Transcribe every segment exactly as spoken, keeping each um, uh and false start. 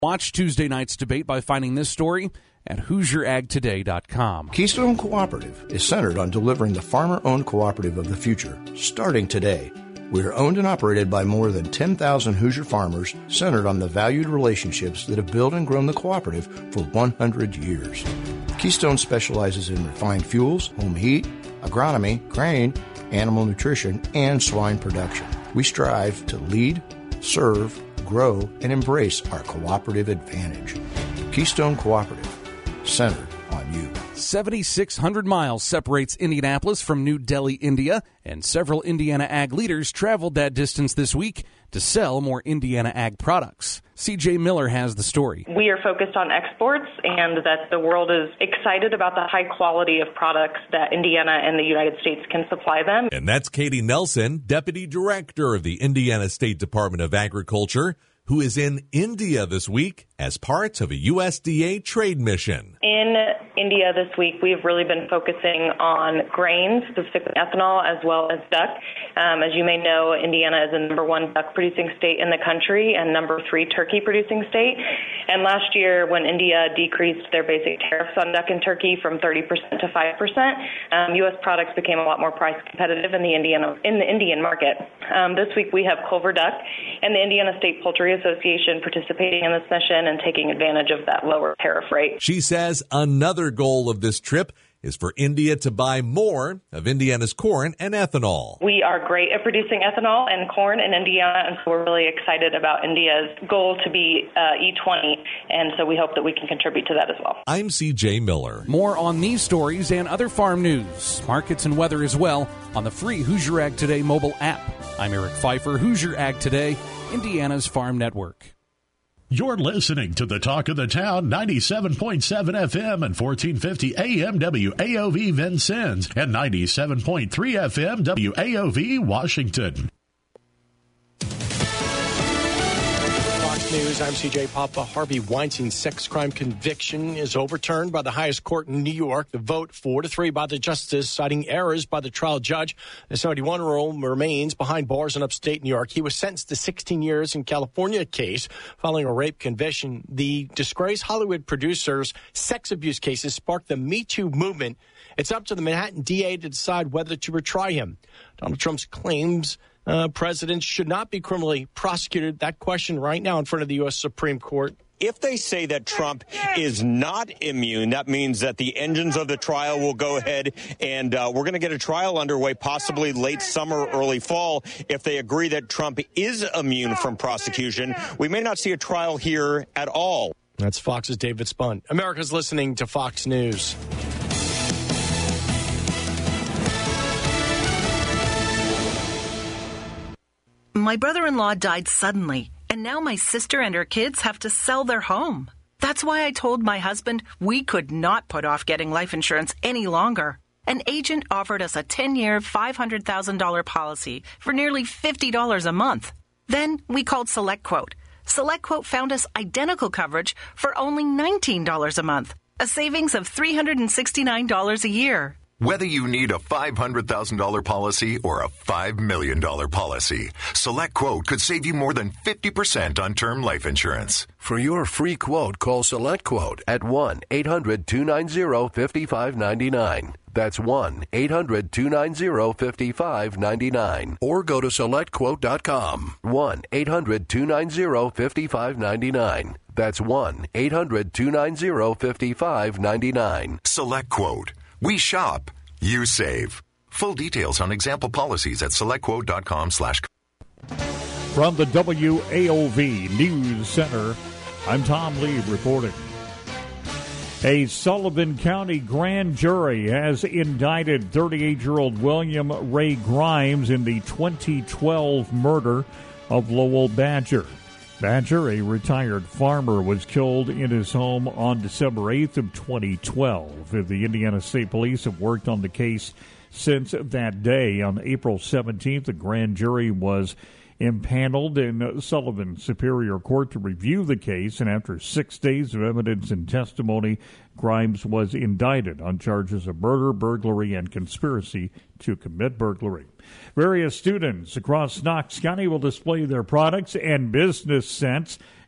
Watch Tuesday night's debate by finding this story at Hoosier Ag Today dot com. Keystone Cooperative is centered on delivering the farmer-owned cooperative of the future, starting today. We are owned and operated by more than ten thousand Hoosier farmers, centered on the valued relationships that have built and grown the cooperative for one hundred years. Keystone specializes in refined fuels, home heat, agronomy, grain, animal nutrition, and swine production. We strive to lead, serve, grow, and embrace our cooperative advantage. Keystone Cooperative, centered on you. seventy-six hundred miles separates Indianapolis from New Delhi, India, and several Indiana ag leaders traveled that distance this week to sell more Indiana ag products. C J Miller has the story. We are focused on exports and that the world is excited about the high quality of products that Indiana and the United States can supply them. And that's Katie Nelson, Deputy Director of the Indiana State Department of Agriculture, who is in India this week as part of a U S D A trade mission. In India this week, we've really been focusing on grains, specifically ethanol, as well as duck. Um, as you may know, Indiana is the number one duck producing state in the country and number three turkey producing state. And last year, when India decreased their basic tariffs on duck and turkey from thirty percent to five percent, um, U S products became a lot more price competitive in the Indiana in the Indian market. Um, this week, we have Culver Duck and the Indiana State Poultry Association participating in this mission and taking advantage of that lower tariff rate. She says another goal of this trip is for India to buy more of Indiana's corn and ethanol. We are great at producing ethanol and corn in Indiana, and so we're really excited about India's goal to be uh, E twenty, and so we hope that we can contribute to that as well. I'm C J Miller. More on these stories and other farm news, markets and weather as well on the free Hoosier Ag Today mobile app. I'm Eric Pfeiffer, Hoosier Ag Today, Indiana's Farm Network. You're listening to the Talk of the Town, ninety-seven point seven F M and fourteen fifty A M W A O V Vincennes and ninety-seven point three F M W A O V Washington. News. I'm C J Papa. Harvey Weinstein's sex crime conviction is overturned by the highest court in New York. The vote four to three by the justice, citing errors by the trial judge. The seventy-one-year-old remains behind bars in upstate New York. He was sentenced to sixteen years in California case following a rape conviction. The disgraced Hollywood producer's sex abuse cases sparked the Me Too movement. It's up to the Manhattan D A to decide whether to retry him. Donald Trump's claims Uh, presidents should not be criminally prosecuted. That question right now in front of the U S Supreme Court. If they say that Trump is not immune, that means that the engines of the trial will go ahead and uh, we're going to get a trial underway, possibly late summer, early fall. If they agree that Trump is immune from prosecution, we may not see a trial here at all. That's Fox's David Spun. America's listening to Fox News. My brother-in-law died suddenly, and now my sister and her kids have to sell their home. That's why I told my husband we could not put off getting life insurance any longer. An agent offered us a ten-year, five hundred thousand dollars policy for nearly fifty dollars a month. Then we called SelectQuote. SelectQuote found us identical coverage for only nineteen dollars a month, a savings of three hundred sixty-nine dollars a year. Whether you need a five hundred thousand dollars policy or a five million dollars policy, SelectQuote could save you more than fifty percent on term life insurance. For your free quote, call SelectQuote at one eight hundred two nine zero five five nine nine. That's one eight hundred two nine zero five five nine nine. Or go to select quote dot com. one eight hundred two nine zero five five nine nine. That's one eight hundred two nine zero five five nine nine. SelectQuote. We shop, you save. Full details on example policies at selectquote.com slash. From the W A O V News Center, I'm Tom Lee reporting. A Sullivan County grand jury has indicted thirty-eight-year-old William Ray Grimes in the twenty twelve murder of Lowell Badger. Badger, a retired farmer, was killed in his home on December eighth of twenty twelve. The Indiana State Police have worked on the case since that day. On April seventeenth, the grand jury was impaneled in Sullivan Superior Court to review the case, and after six days of evidence and testimony, Grimes was indicted on charges of murder, burglary, and conspiracy to commit burglary. Various students across Knox County will display their products and business sense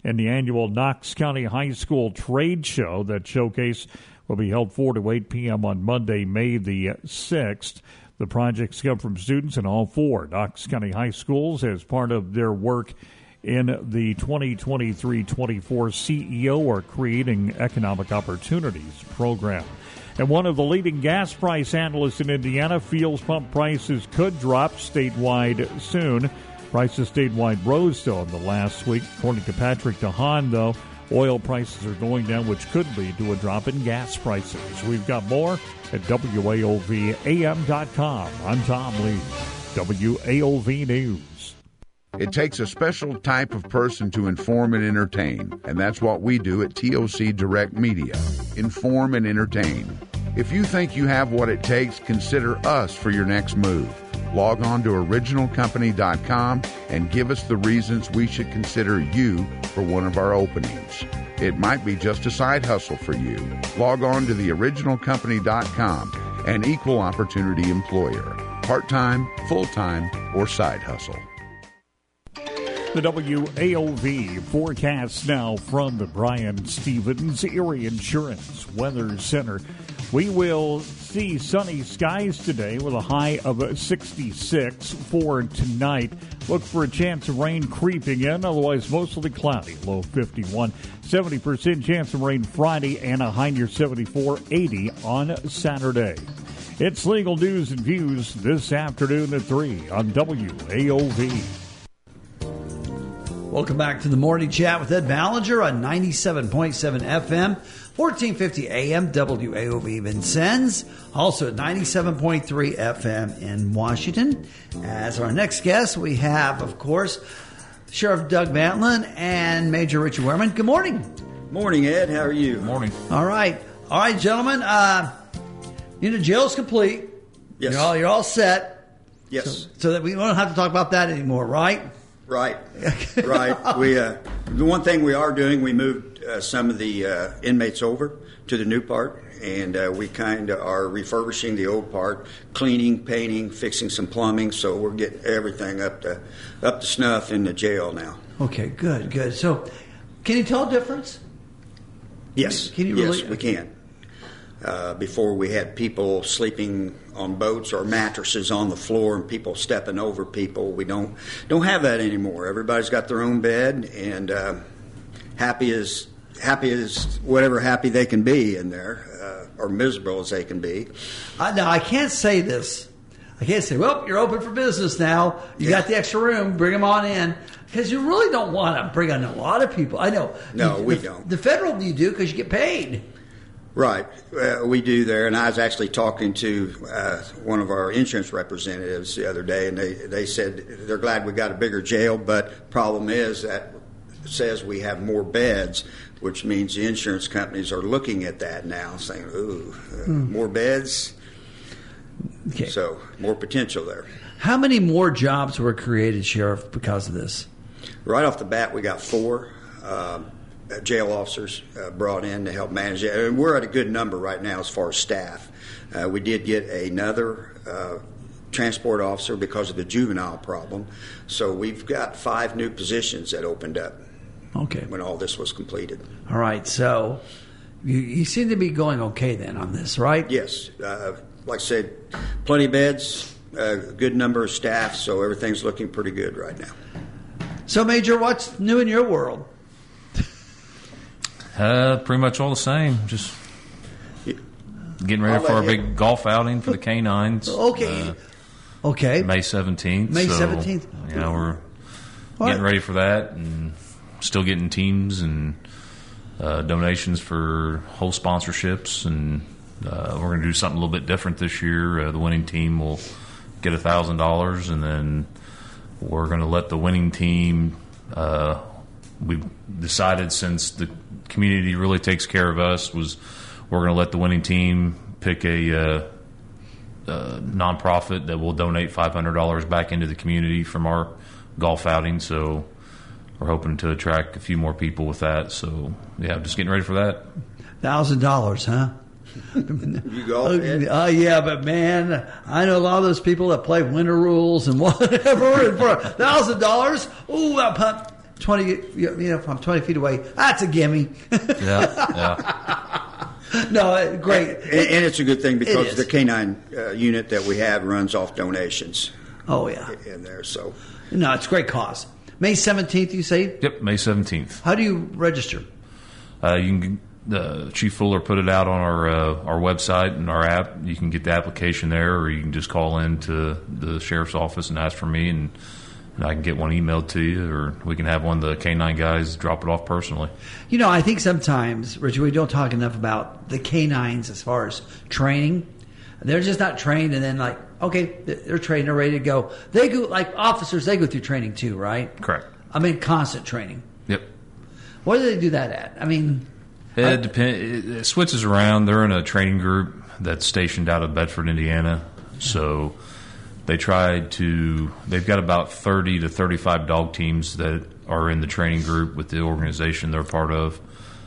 and the annual Knox County High School Trade Show. That showcase will be held four to eight p.m. on Monday, May the sixth. The projects come from students in all four Knox County High Schools as part of their work in the twenty twenty-three twenty-four C E O or Creating Economic Opportunities program. And one of the leading gas price analysts in Indiana feels pump prices could drop statewide soon. Prices statewide rose, though, in the last week. According to Patrick DeHaan, though, oil prices are going down, which could lead to a drop in gas prices. We've got more at W A O V A M dot com. I'm Tom Lee, W A O V News. It takes a special type of person to inform and entertain, and that's what we do at T O C Direct Media. Inform and entertain. If you think you have what it takes, consider us for your next move. Log on to original company dot com and give us the reasons we should consider you for one of our openings. It might be just a side hustle for you. Log on to the original company dot com, an equal opportunity employer. Part-time, full-time, or side hustle. The W A O V forecast now from the Brian Stevens Erie Insurance Weather Center. We will see sunny skies today with a high of sixty-six for tonight. Look for a chance of rain creeping in, otherwise mostly cloudy, low fifty-one. seventy percent chance of rain Friday and a high near seventy-four, eighty on Saturday. It's Legal News and Views this afternoon at three on W A O V. Welcome back to the Morning Chat with Ed Ballinger on ninety-seven point seven F M, fourteen fifty A M, W A O V Vincennes. Also at ninety-seven point three F M in Washington. As our next guest, we have, of course, Sheriff Doug Mantlin and Major Richard Wehrman. Good morning. Morning, Ed. How are you? Morning. All right. All right, gentlemen. Uh, you know, jail's complete. Yes. You're all, you're all set. Yes. So, so that we don't have to talk about that anymore, right? Right, right. We uh, the one thing we are doing, we moved uh, some of the uh, inmates over to the new part, and uh, we kind of are refurbishing the old part, cleaning, painting, fixing some plumbing. So we're getting everything up to up to snuff in the jail now. Okay, good, good. So, can you tell a difference? Yes, can you really? Yes, we can. Uh, before we had people sleeping on boats or mattresses on the floor and people stepping over people. We don't don't have that anymore. Everybody's got their own bed and uh, happy as happy as whatever happy they can be in there, uh, or miserable as they can be. Uh, now I can't say this. I can't say, well, you're open for business now. You yeah. got the extra room. Bring them on in. Because you really don't want to bring on a lot of people. I know. No, the, we the, don't. The federal you do because you get paid. Right. Uh, we do there. And I was actually talking to uh, one of our insurance representatives the other day, and they, they said they're glad we got a bigger jail, but problem is that says we have more beds, which means the insurance companies are looking at that now, saying, ooh, uh, hmm. more beds. Okay. So more potential there. How many more jobs were created, Sheriff, because of this? Right off the bat, we got four. Um, jail officers uh, brought in to help manage it. And we're at a good number right now as far as staff. Uh, we did get another uh, transport officer because of the juvenile problem. So we've got five new positions that opened up okay. when all this was completed. All right. So you, you seem to be going okay then on this, right? Yes. Uh, like I said, plenty of beds, a good number of staff, so everything's looking pretty good right now. So, Major, what's new in your world? Uh, pretty much all the same. Just getting ready I'll for our you. big golf outing for the canines. Okay. Uh, okay. May seventeenth. May so, seventeenth. Yeah, we're all getting right. ready for that and still getting teams and uh, donations for whole sponsorships. And uh, we're going to do something a little bit different this year. Uh, the winning team will get one thousand dollars, and then we're going to let the winning team uh, we've decided, since the community really takes care of us, was we're going to let the winning team pick a uh, uh, nonprofit that will donate five hundred dollars back into the community from our golf outing. So we're hoping to attract a few more people with that. So yeah, just getting ready for that. one thousand dollars, huh? You golf, Ed? Uh, yeah, but man, I know a lot of those people that play winter rules and whatever, and for a thousand dollars, ooh, I pump. twenty, you know, if I'm twenty feet away, that's a gimme. yeah, yeah. No, great. And, and it's a good thing because It the is. canine uh, unit that we have runs off donations. Oh, yeah. In there, so. No, it's a great cause. May seventeenth, you say? Yep, May seventeenth. How do you register? Uh, you can. Uh, Chief Fuller put it out on our uh, our website and our app. You can get the application there, or you can just call in to the sheriff's office and ask for me, and, and I can get one emailed to you, or we can have one of the canine guys drop it off personally. You know, I think sometimes, Richard, we don't talk enough about the canines as far as training. They're just not trained, and then like, okay, they're trained, they're ready to go. They go, like officers, they go through training too, right? Correct. I mean, constant training. Yep. Where do they do that at? I mean... It, I, depend, it, it switches around. They're in a training group that's stationed out of Bedford, Indiana. So they try to, they've got about thirty to thirty-five dog teams that are in the training group with the organization they're part of.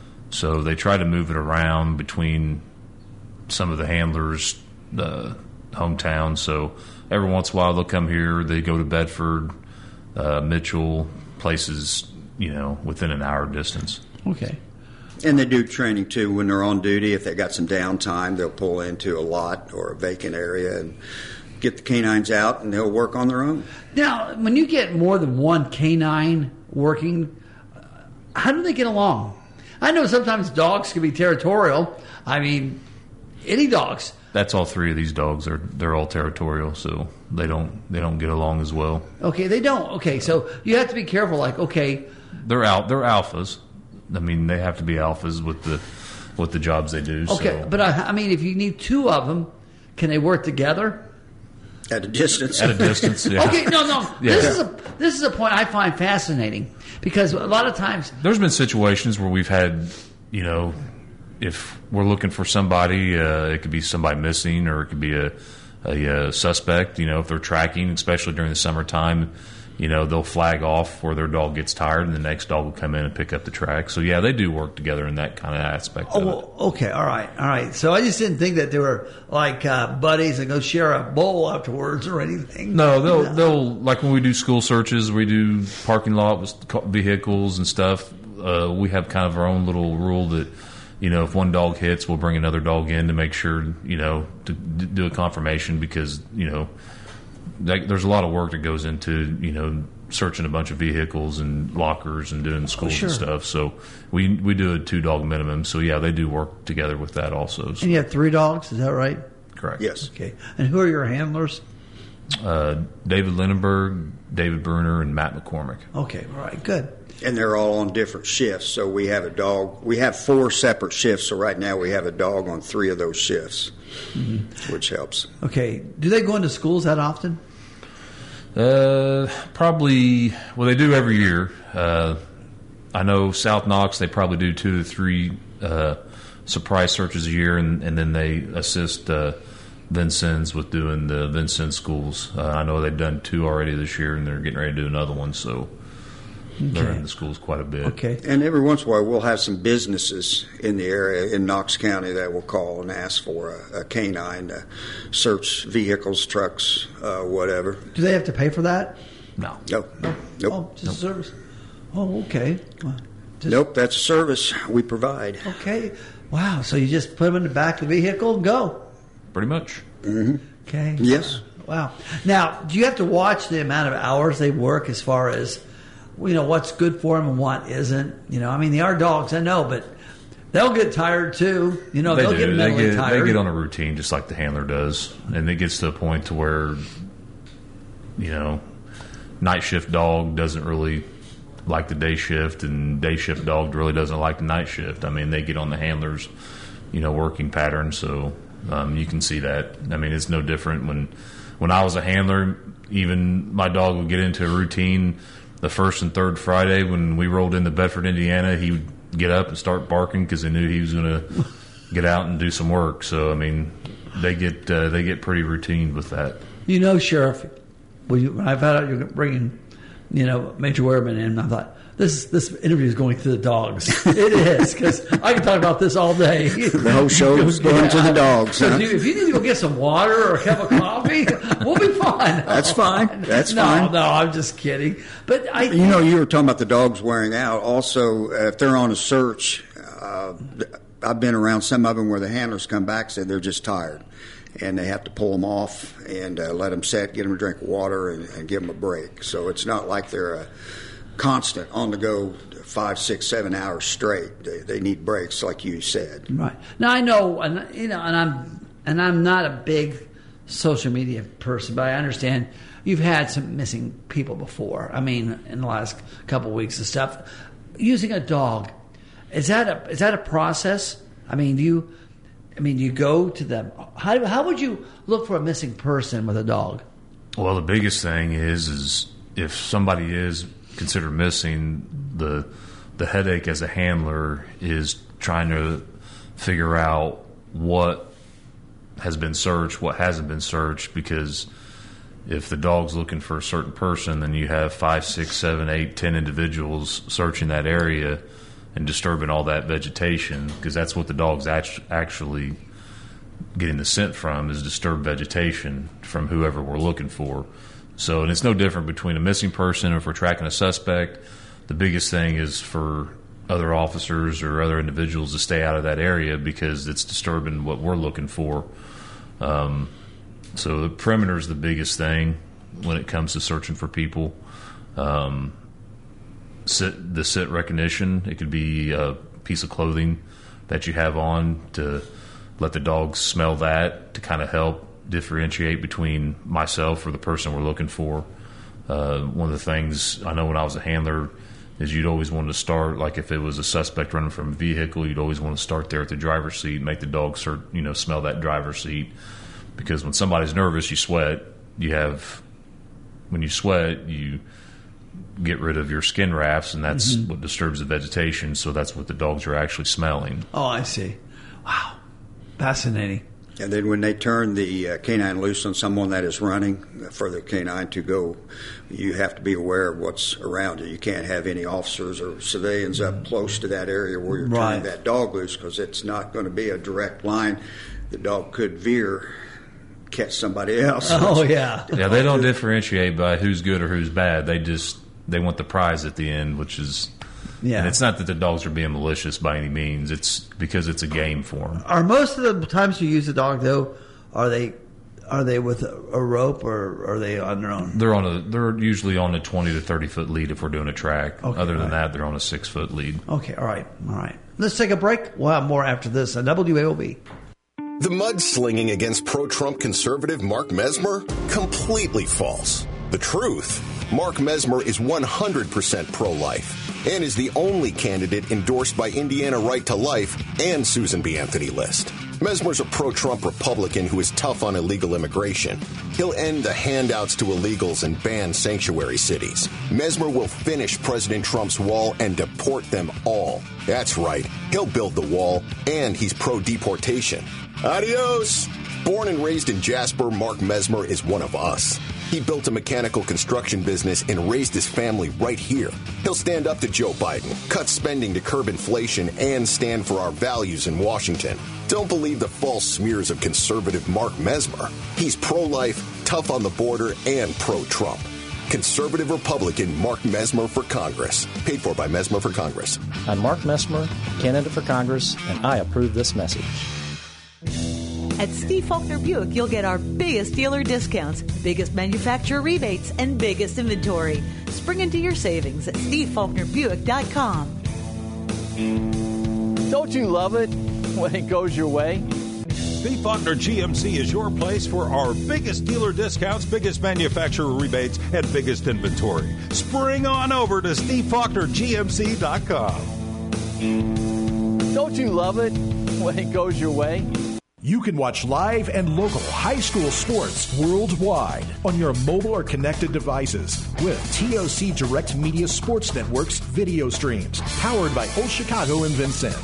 So they try to move it around between some of the handlers, the hometown. So every once in a while they'll come here. They go to Bedford, uh, Mitchell, places, you know, within an hour distance. Okay. And they do training, too, when they're on duty. If they got some downtime, they'll pull into a lot or a vacant area and get the canines out, and they'll work on their own. Now, when you get more than one canine working, how do they get along? I know sometimes dogs can be territorial. I mean, any dogs. That's all three of these dogs. They're they're all territorial, so they don't they don't get along as well. Okay, they don't. Okay, so you have to be careful. Like, okay, they're out. They're alphas. I mean, they have to be alphas with the with the jobs they do. Okay, so. but I, I mean, if you need two of them, can they work together? At a distance. At a distance, yeah. Okay, no, no. Yeah. This is a this is a point I find fascinating because a lot of times there's been situations where we've had, you know, if we're looking for somebody, uh, it could be somebody missing, or it could be a, a, a suspect. You know, if they're tracking, especially during the summertime, you know, they'll flag off where their dog gets tired, and the next dog will come in and pick up the track. So, yeah, they do work together in that kind of aspect oh, of well, okay, all right, all right. So I just didn't think that they were like uh, buddies and go share a bowl afterwards or anything. No, they'll no. they'll like when we do school searches, we do parking lot with vehicles and stuff. Uh, we have kind of our own little rule that, you know, if one dog hits, we'll bring another dog in to make sure, you know, to do a confirmation because, you know, there's a lot of work that goes into, you know, searching a bunch of vehicles and lockers and doing schools oh, sure. and stuff. So we we do a two dog minimum. So yeah, they do work together with that also. So. And you have three dogs, is that right? Correct. Yes. Okay. And who are your handlers? Uh, David Lindenberg, David Bruner, and Matt McCormick. Okay. All right. Good. And they're all on different shifts. So we have a dog. We have four separate shifts. So right now we have a dog on three of those shifts, mm-hmm. which helps. Okay. Do they go into schools that often? Uh, probably. Well, they do every year. Uh, I know South Knox. They probably do two to three uh, surprise searches a year, and, and then they assist uh, Vincennes with doing the Vincennes schools. Uh, I know they've done two already this year, and they're getting ready to do another one. So. Okay. They're in the schools quite a bit. Okay. And every once in a while, we'll have some businesses in the area in Knox County that will call and ask for a, a canine to search vehicles, trucks, uh, whatever. Do they have to pay for that? No. No. No. Nope. Oh, just nope. a service. Oh, okay. Well, just... Nope, that's a service we provide. Okay. Wow. So you just put them in the back of the vehicle and go? Pretty much. Mm-hmm. Okay. Yes. Wow. Now, do you have to watch the amount of hours they work as far as, you know, what's good for them and what isn't? You know, I mean, they are dogs, I know, but they'll get tired too. You know, they they'll do. get mentally they get, tired. They get on a routine just like the handler does. And it gets to a point to where, you know, night shift dog doesn't really like the day shift, and day shift dog really doesn't like the night shift. I mean, they get on the handler's, you know, working pattern. So um, you can see that. I mean, it's no different. When, when I was a handler, even my dog would get into a routine. The first and third Friday when we rolled into Bedford, Indiana, he would get up and start barking because they knew he was going to get out and do some work. So, I mean, they get uh, they get pretty routine with that. You know, Sheriff, when, you, when I found out you're bringing you know, Major Wehrman, and I thought, this this interview is going through the dogs. It is, because I can talk about this all day. The whole show is going yeah. to the dogs. Huh? You, if you need to go get some water or a cup of coffee, we'll be fine. That's fine. That's no, fine. No, I'm just kidding. But I, you know, you were talking about the dogs wearing out. Also, uh, if they're on a search, uh, I've been around some of them where the handlers come back and say they're just tired, and they have to pull them off and uh, let them sit, get them a drink of water, and, and give them a break. So it's not like they're a constant on the go five, six, seven hours straight. They, they need breaks, like you said. Right. Now I know, and you know, and I'm and I'm not a big social media person, but I understand you've had some missing people before. I mean, in the last couple of weeks and stuff. Using a dog, is that a is that a process? I mean, do you? I mean, do you go to them? How how would you look for a missing person with a dog? Well, the biggest thing is is if somebody is considered missing, the the headache as a handler is trying to figure out what has been searched, what hasn't been searched, because if the dog's looking for a certain person, then you have five, six, seven, eight, ten individuals searching that area and disturbing all that vegetation, because that's what the dog's actually getting the scent from, is disturbed vegetation from whoever we're looking for. So, and it's no different between a missing person or if we're tracking a suspect. The biggest thing is for other officers or other individuals to stay out of that area because it's disturbing what we're looking for. Um, so the perimeter is the biggest thing when it comes to searching for people. Um, sit, the scent recognition, it could be a piece of clothing that you have on to let the dogs smell that to kind of help differentiate between myself or the person we're looking for. Uh, one of the things I know when I was a handler is you'd always want to start, like if it was a suspect running from a vehicle, you'd always want to start there at the driver's seat, make the dog cert, you know, smell that driver's seat. Because when somebody's nervous, you sweat. You have, when you sweat, you get rid of your skin rafts, and that's mm-hmm. what disturbs the vegetation. So that's what the dogs are actually smelling. Oh, I see. Wow. Fascinating. And then when they turn the uh, canine loose on someone that is running for the canine to go, you have to be aware of what's around you. You can't have any officers or civilians up close to that area where you're right. turning that dog loose, because it's not going to be a direct line. The dog could veer, catch somebody else. Oh, yeah. Yeah, they don't differentiate by who's good or who's bad. They just, they want the prize at the end, which is... Yeah. And it's not that the dogs are being malicious by any means. It's because it's a game for them. Are most of the times you use a dog, though, are they are they with a, a rope, or are they on their own? They're on a. They're usually on a twenty to thirty foot lead if we're doing a track. Okay, Other than right. that, they're on a six foot lead. Okay, all right, all right. Let's take a break. We'll have more after this on W A O V. The mudslinging against pro-Trump conservative Mark Mesmer? Completely false. The truth. Mark Mesmer is one hundred percent pro-life and is the only candidate endorsed by Indiana Right to Life and Susan B. Anthony List. Mesmer's a pro-Trump Republican who is tough on illegal immigration. He'll end the handouts to illegals and ban sanctuary cities. Mesmer will finish President Trump's wall and deport them all. That's right. He'll build the wall, and he's pro-deportation. Adios! Born and raised in Jasper, Mark Mesmer is one of us. He built a mechanical construction business and raised his family right here. He'll stand up to Joe Biden, cut spending to curb inflation, and stand for our values in Washington. Don't believe the false smears of conservative Mark Mesmer. He's pro-life, tough on the border, and pro-Trump. Conservative Republican Mark Mesmer for Congress. Paid for by Mesmer for Congress. I'm Mark Mesmer, candidate for Congress, and I approve this message. At Steve Faulkner Buick, you'll get our biggest dealer discounts, biggest manufacturer rebates, and biggest inventory. Spring into your savings at steve faulkner buick dot com. Don't you love it when it goes your way? Steve Faulkner G M C is your place for our biggest dealer discounts, biggest manufacturer rebates, and biggest inventory. Spring on over to steve faulkner g m c dot com. Don't you love it when it goes your way? You can watch live and local high school sports worldwide on your mobile or connected devices with T O C Direct Media Sports Network's video streams, powered by Old Chicago and Vincennes.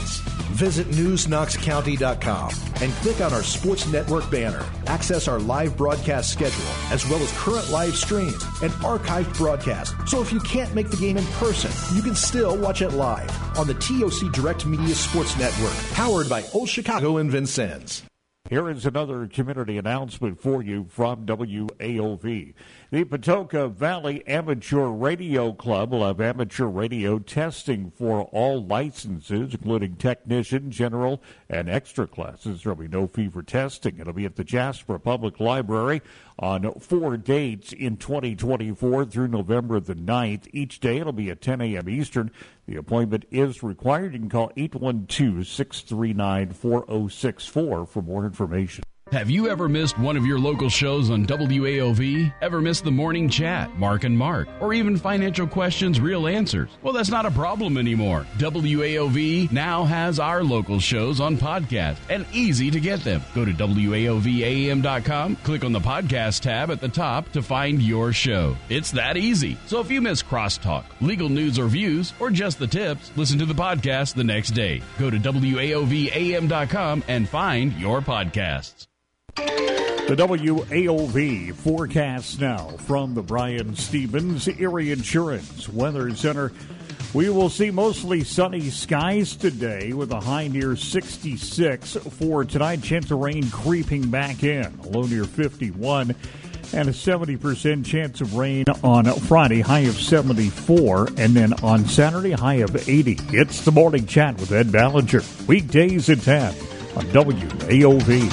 Visit news knox county dot com and click on our Sports Network banner. Access our live broadcast schedule, as well as current live streams and archived broadcasts. So if you can't make the game in person, you can still watch it live on the T O C Direct Media Sports Network, powered by Old Chicago and Vincennes. Here is another community announcement for you from W A O V. The Patoka Valley Amateur Radio Club will have amateur radio testing for all licenses, including technician, general, and extra classes. There will be no fee for testing. It'll be at the Jasper Public Library on four dates in twenty twenty-four through November the ninth. Each day it'll be at ten a.m. Eastern. The appointment is required. You can call eight one two, six three nine, four oh six four for more information. Have you ever missed one of your local shows on W A O V? Ever missed the Morning Chat, Mark and Mark, or even Financial Questions, Real Answers? Well, that's not a problem anymore. W A O V now has our local shows on podcast and easy to get them. Go to W A O V A M dot com, click on the podcast tab at the top to find your show. It's that easy. So if you miss crosstalk, legal news or views, or just the tips, listen to the podcast the next day. Go to W A O V A M dot com and find your podcasts. The W A O V forecast now from the Brian Stevens Erie Insurance Weather Center. We will see mostly sunny skies today with a high near sixty-six. For tonight, chance of rain creeping back in, a low near fifty-one. And a seventy percent chance of rain on Friday, high of seventy-four. And then on Saturday, high of eighty. It's the Morning Chat with Ed Ballinger. Weekdays at ten on W A O V.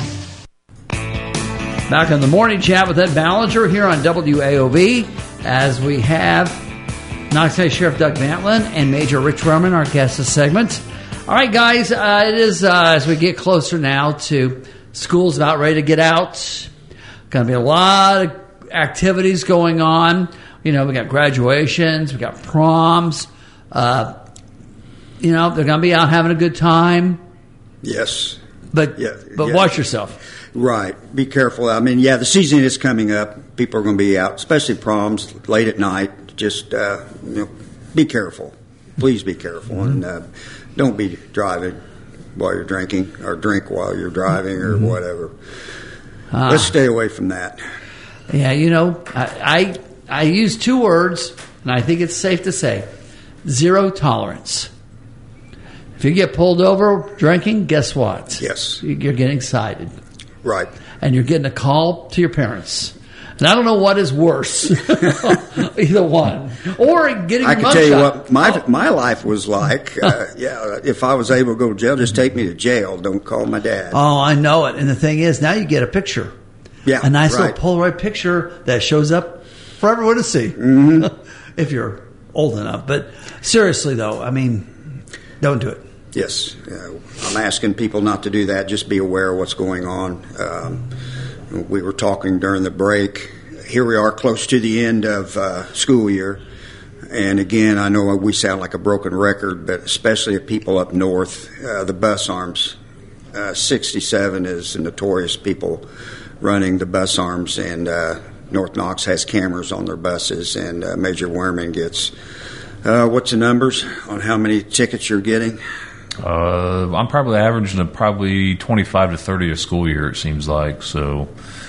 Back on the Morning Chat with Ed Ballinger here on W A O V, as we have Knox County Sheriff Doug Bantlin and Major Rich Roman, our guest this segment. All right, guys, uh, it is uh, as we get closer now to school's about ready to get out. Going to be a lot of activities going on. You know, we got graduations, we got proms. Uh, you know, they're going to be out having a good time. Yes. But yeah, but yeah. watch yourself. Right. Be careful. I mean, yeah, the season is coming up. People are going to be out, especially proms, late at night. Just uh, you know, be careful. Please be careful. Mm-hmm. And uh, don't be driving while you're drinking, or drink while you're driving, or mm-hmm. whatever. Uh, Let's stay away from that. Yeah, you know, I, I I use two words, and I think it's safe to say, zero tolerance. If you get pulled over drinking, guess what? Yes. You're getting cited. Right. And you're getting a call to your parents. And I don't know what is worse, either one. Or getting I a can tell you shot. what my my life was like. Uh, yeah, if I was able to go to jail, just take me to jail. Don't call my dad. Oh, I know it. And the thing is, now you get a picture. Yeah, a nice right. little Polaroid picture that shows up for everyone to see, mm-hmm. if you're old enough. But seriously, though, I mean, don't do it. Yes, uh, I'm asking people not to do that. Just be aware of what's going on. Um, we were talking during the break. Here we are close to the end of uh, school year. And again, I know we sound like a broken record, but especially if people up north, uh, the bus arms. Uh, sixty-seven is notorious people running the bus arms, and uh, North Knox has cameras on their buses, and uh, Major Werman gets, uh, what's the numbers on how many tickets you're getting? Uh, I'm probably averaging a probably twenty-five to thirty a school year, it seems like. So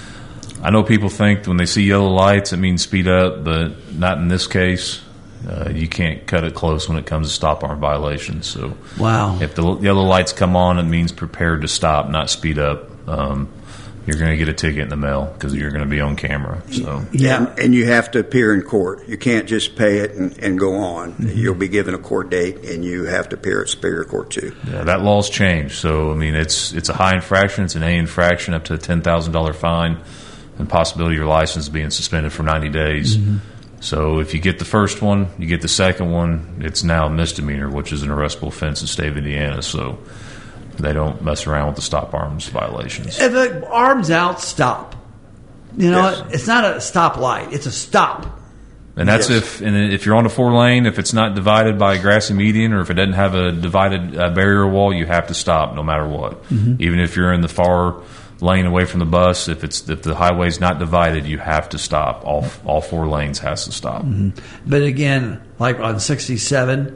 I know people think when they see yellow lights it means speed up, but not in this case. Uh, you can't cut it close when it comes to stop arm violations. So wow. If the yellow lights come on, it means prepare to stop, not speed up. Um, you're going to get a ticket in the mail because you're going to be on camera. So yeah, and, and you have to appear in court. You can't just pay it and, and go on. Mm-hmm. You'll be given a court date, and you have to appear at Superior Court too. Yeah, that law's changed. So I mean, it's it's a high infraction. It's an A infraction up to a ten thousand dollar fine, and possibility of your license being suspended for ninety days. Mm-hmm. So if you get the first one, you get the second one, it's now a misdemeanor, which is an arrestable offense in the state of Indiana. So they don't mess around with the stop arms violations. If the arms out, stop. You know, yes. It's not a stop light; it's a stop. And that's yes. if and if you're on a four lane, if it's not divided by a grassy median, or if it doesn't have a divided uh, barrier wall, you have to stop no matter what. Mm-hmm. Even if you're in the far lane away from the bus, if it's if the highway's not divided, you have to stop. All all four lanes has to stop. Mm-hmm. But again, like on sixty-seven,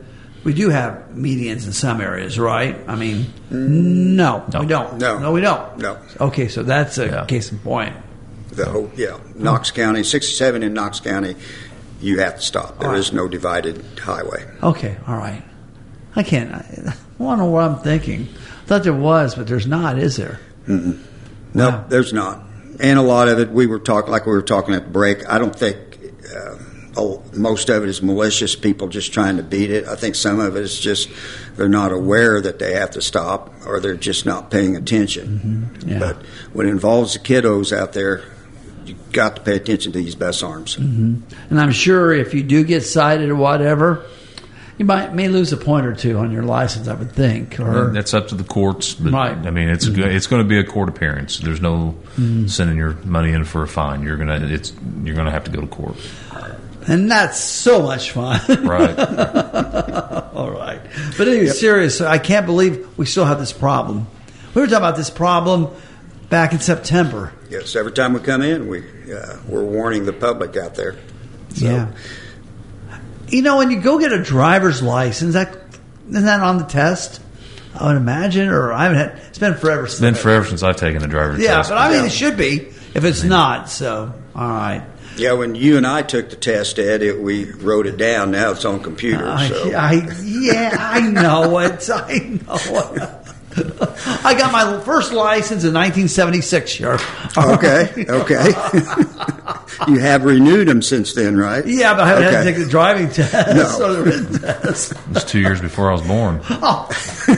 we do have medians in some areas, right? I mean, no, No. we don't. No. no, we don't. No. Okay, so that's a Yeah. case in point. The whole, yeah, Knox County, sixty-seven in Knox County, you have to stop. There All right. is no divided highway. Okay, all right. I can't. I, I don't know what I'm thinking. I thought there was, but there's not, is there? Mm-mm. No, Wow. there's not. And a lot of it, we were talking like we were talking at the break. I don't think uh, oh, most of it is malicious people just trying to beat it. I think some of it is just they're not aware that they have to stop, or they're just not paying attention. Mm-hmm. Yeah. But when it involves the kiddos out there, you got to pay attention to these bus arms. hmm And I'm sure if you do get cited or whatever, you might may lose a point or two on your license, I would think. Or That's up to the courts. But, Right. I mean, it's Mhm. go- it's going to be a court appearance. There's no Mhm. sending your money in for a fine. You're gonna it's you're gonna have to go to court. and that's so much fun. Right. All right. But anyway, serious. I can't believe we still have this problem. We were talking about this problem back in September. Yes, every time we come in, we uh, we're warning the public out there. So, Yeah. You know, when you go get a driver's license, that isn't that on the test? I would imagine, or I haven't had. It's been forever. It's been forever since I've taken a driver's Yeah, test. but I mean, it should be if it's not. So, all right. Yeah, when you and I took the test, Ed, it, we wrote it down. Now it's on computer. I, so. I yeah, I know it. I know it. I got my first license in nineteen seventy-six, Sheriff. Okay, okay. You have renewed them since then, right? Yeah, but I haven't had to Okay. take the driving test No. or the written test. It was two years before I was born. Oh.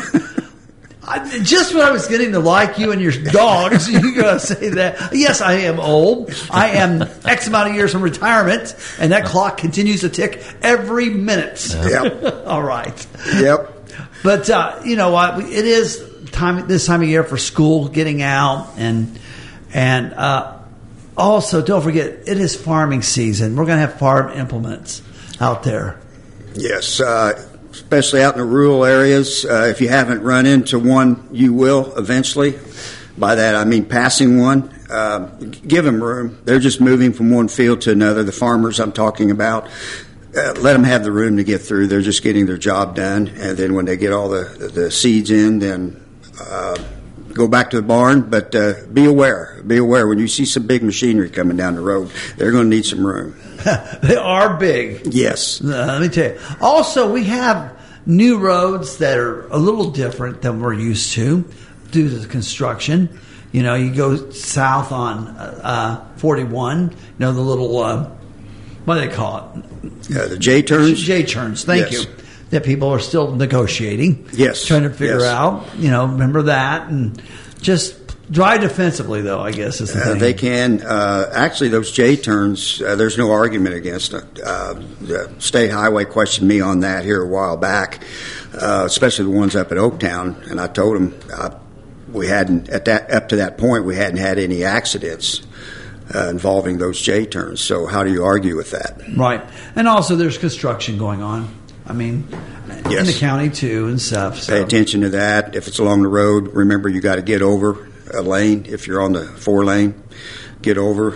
I, just when I was getting to like you and your dogs, you're going to say that. Yes, I am old. I am X amount of years from retirement, and that clock continues to tick every minute. Yep. All right. Yep. But uh, you know what? It is time this time of year for school getting out, and and uh, also don't forget it is farming season. We're going to have farm implements out there. Yes, uh, especially out in the rural areas. Uh, if you haven't run into one, you will eventually. By that, I mean passing one. Uh, give them room. They're just moving from one field to another. The farmers I'm talking about. Uh, let them have the room to get through. They're just getting their job done, and then when they get all the the seeds in, then uh, go back to the barn. But uh, be aware. Be aware when you see some big machinery coming down the road. They're going to need some room. They are big. Yes. Uh, let me tell you. Also, we have new roads that are a little different than we're used to due to the construction. You know, you go south on uh, forty-one. You know, the little uh, what do they call it? Uh, the J turns. J turns. Thank Yes. you. That people are still negotiating. Yes. Trying to figure Yes. out. You know, remember that and just drive defensively, though. I guess is the Uh, thing. they can. Uh, actually, those J turns, uh, there's no argument against it. Uh, the State Highway questioned me on that here a while back, uh, especially the ones up at Oaktown, and I told them uh, we hadn't at that up to that point we hadn't had any accidents uh, involving those J turns. So how do you argue with that? Right. And also, there's construction going on. I mean, in Yes. the county too and stuff. So. Pay attention to that. If it's along the road, remember you got to get over a lane. If you're on the four lane, get over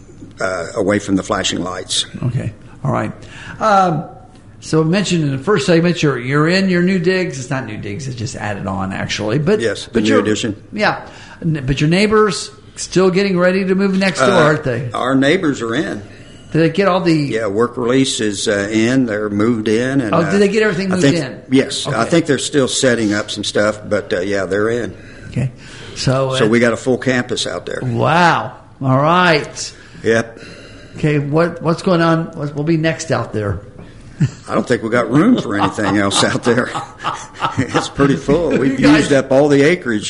uh, away from the flashing lights. Okay. All right. Um, so I mentioned in the first segment you're you're in your new digs. It's not new digs. It's just added on actually. But Yes, the but new your- addition. Yeah. But your neighbors still getting ready to move next door, Uh, aren't they? Our neighbors are in. Did they get all the? Yeah, work release is uh, in. They're moved in. And, Oh, uh, did they get everything I moved think- in? Yes, I Okay. think they're still setting up some stuff, but uh, yeah, they're in. Okay. So So uh, we got a full campus out there. Wow. All right. Yep. Okay. What what's going on? What will be next out there? I don't think we got room for anything else out there. It's pretty full. We've You guys- used up all the acreage.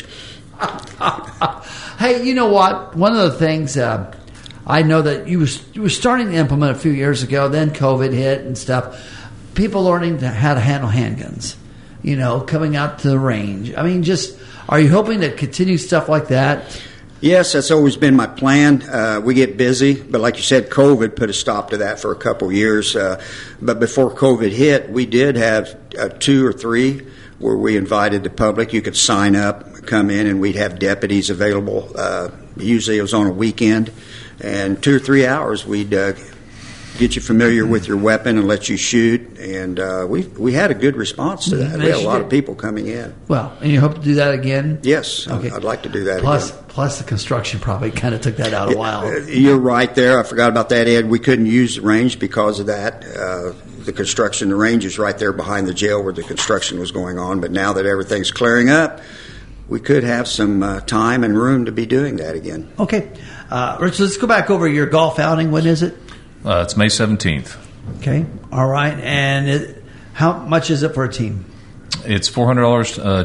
Hey, you know what? One of the things uh, I know that you was you were starting to implement a few years ago. Then COVID hit and stuff. People learning to, how to handle handguns. You know, coming out to the range. I mean, just are you hoping to continue stuff like that? Yes, that's always been my plan. Uh, we get busy, but like you said, COVID put a stop to that for a couple of years. Uh, but before COVID hit, we did have uh, two or three where we invited the public. You could sign up, come in, and we'd have deputies available. Uh, usually it was on a weekend. And two or three hours, we'd uh, get you familiar with your weapon and let you shoot. And uh, we we had a good response to that. Mm-hmm. We had a lot of people coming in. Well, and you hope to do that again? Yes, Okay. I'd like to do that Plus, again. plus the construction probably kind of took that out a while. You're right there. I forgot about that, Ed. We couldn't use the range because of that. Uh, the construction, the range is right there behind the jail where the construction was going on. But now that everything's clearing up, we could have some uh, time and room to be doing that again. Okay. Uh, Rich, let's go back over your golf outing. When is it? Uh, it's May seventeenth. Okay. All right. And it, how much is it for a team? It's four hundred dollars uh,